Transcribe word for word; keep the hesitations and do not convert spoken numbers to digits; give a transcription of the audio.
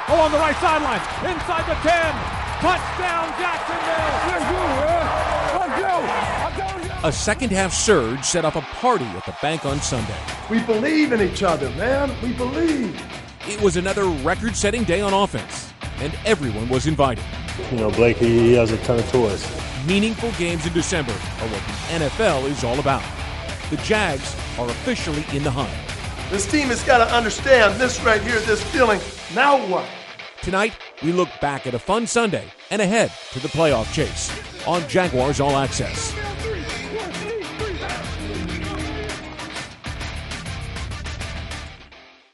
along the right sideline, inside the ten. Touchdown, Jacksonville. Let's go, Let's go. A second-half surge set off a party at the bank on Sunday. We believe in each other, man. We believe. It was another record-setting day on offense, and everyone was invited. You know, Blake, he has a ton of toys. Meaningful games in December are what the N F L is all about. The Jags are officially in the hunt. This team has got to understand this right here, this feeling. Now what? Tonight, we look back at a fun Sunday and ahead to the playoff chase on Jaguars All Access.